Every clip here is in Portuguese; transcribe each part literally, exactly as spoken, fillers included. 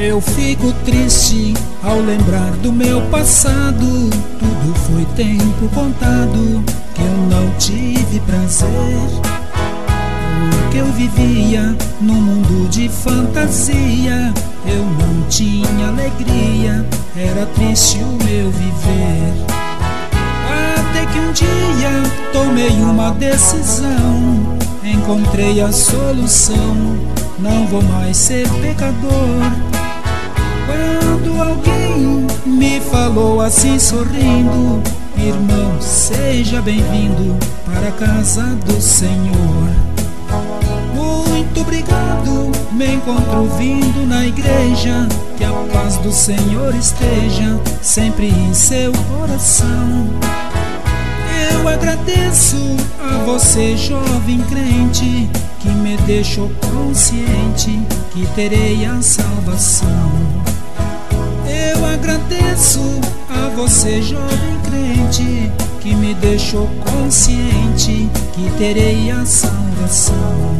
Eu fico triste ao lembrar do meu passado. Tudo foi tempo contado que eu não tive prazer, porque eu vivia num mundo de fantasia. Eu não tinha alegria, era triste o meu viver. Até que um dia tomei uma decisão, encontrei a solução, não vou mais ser pecador. Quando alguém me falou assim sorrindo: irmão, seja bem-vindo para a casa do Senhor. Muito obrigado, me encontro vindo na igreja. Que a paz do Senhor esteja sempre em seu coração. Eu agradeço a você, jovem crente, que me deixou consciente que terei a salvação. Eu agradeço a você, jovem crente, que me deixou consciente que terei a salvação.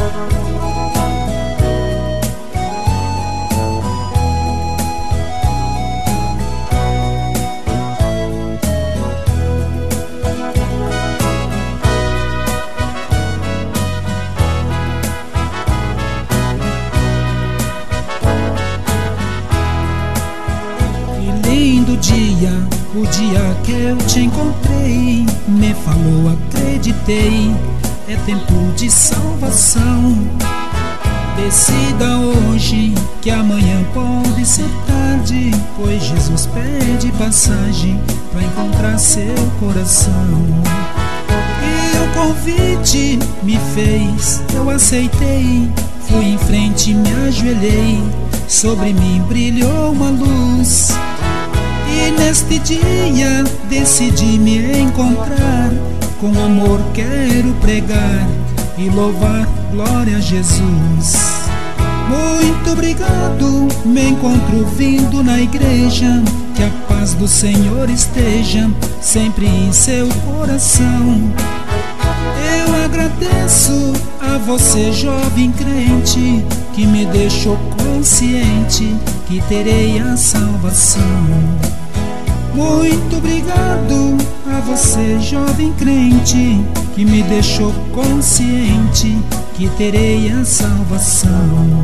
Lindo dia, o dia que eu te encontrei. Me falou, acreditei, é tempo de salvação. Decida hoje que amanhã pode ser tarde, pois Jesus pede passagem para encontrar seu coração. E o convite me fez, eu aceitei. Fui em frente, me ajoelhei, sobre mim brilhou uma luz. E neste dia decidi me encontrar, com amor quero pregar e louvar, glória a Jesus. Muito obrigado, me encontro vindo na igreja. Que a paz do Senhor esteja sempre em seu coração. Eu agradeço a você, jovem crente, que me deixou consciente que terei a salvação. Muito obrigado a você, jovem crente, que me deixou consciente que terei a salvação.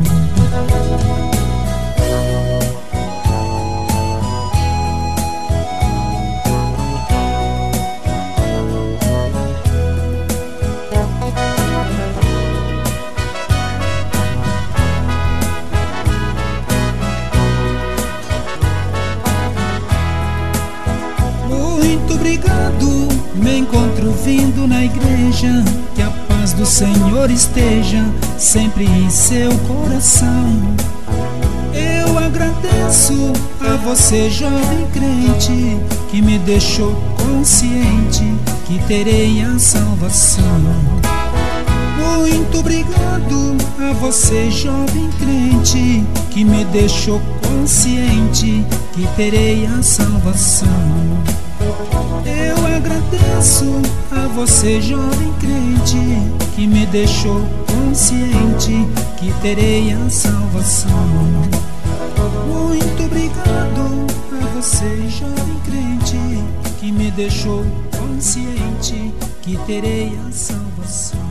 Muito obrigado, me encontro vindo na igreja. Que a paz do Senhor esteja sempre em seu coração. Eu agradeço a você, jovem crente, que me deixou consciente que terei a salvação. Muito obrigado a você, jovem crente, que me deixou consciente que terei a salvação. Eu agradeço a você, jovem crente, que me deixou consciente que terei a salvação. Muito obrigado a você, jovem crente, que me deixou consciente que terei a salvação.